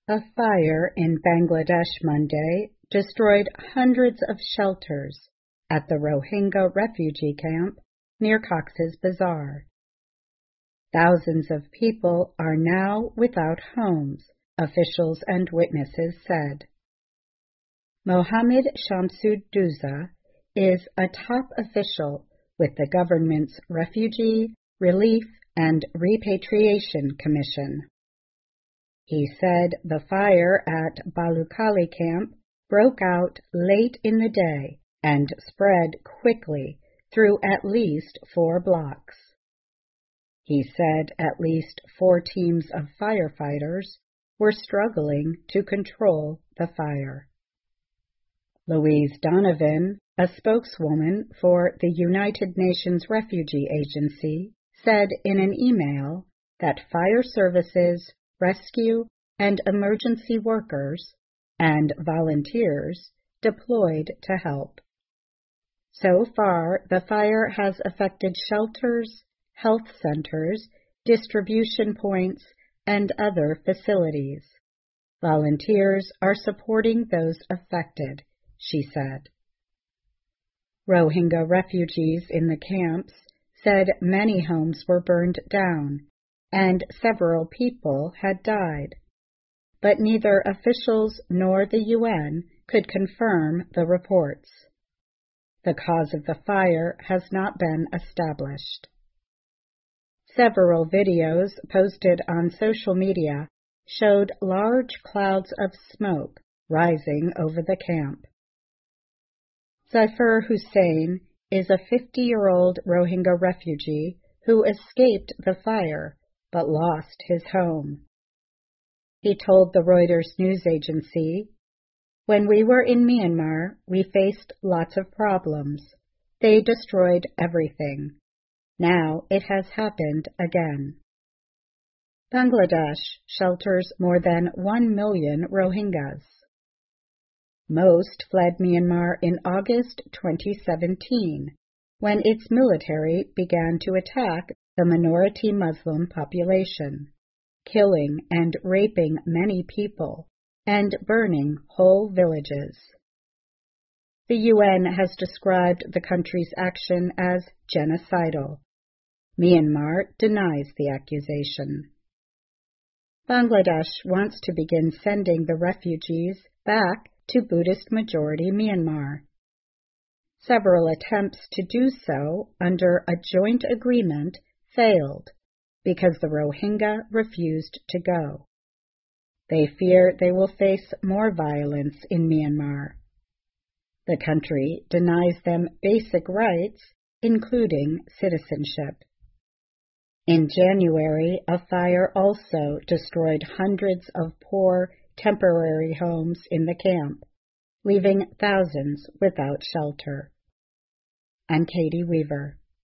A fire in Bangladesh Monday destroyed hundreds of shelters at the Rohingya refugee camp near Cox's Bazar. Thousands of people are now without homes, officials and witnesses said. Mohammed Shamsudduza is a top official with the government's Refugee, Relief, and Repatriation Commission. He said the fire at Balukali camp broke out late in the day and spread quickly through at least 4 blocks. He said at least 4 teams of firefighters were struggling to control the fire. Louise Donovan, a spokeswoman for the United Nations Refugee Agency, said in an email that fire services, rescue and emergency workers, and volunteers deployed to help. So far, the fire has affected shelters, health centers, distribution points, and other facilities. Volunteers are supporting those affected, she said. Rohingya refugees in the camps said many homes were burned down and several people had died, but neither officials nor the UN could confirm the reports. The cause of the fire has not been established. Several videos posted on social media showed large clouds of smoke rising over the camp. Zaifur Hussain is a 50-year-old Rohingya refugee who escaped the fire but lost his home. He told the Reuters news agency, "When we were in Myanmar, we faced lots of problems. They destroyed everything. Now it has happened again." Bangladesh shelters more than 1 million Rohingyas. Most fled Myanmar in August 2017, when its military began to attack the minority Muslim population, killing and raping many people and burning whole villages. The UN has described the country's action as genocidal. Myanmar denies the accusation. Bangladesh wants to begin sending the refugees back to Buddhist-majority Myanmar. Several attempts to do so under a joint agreement failed because the Rohingya refused to go. They fear they will face more violence in Myanmar. The country denies them basic rights, including citizenship. In January, a fire also destroyed hundreds of poor, temporary homes in the camp, leaving thousands without shelter. I'm Katie Weaver.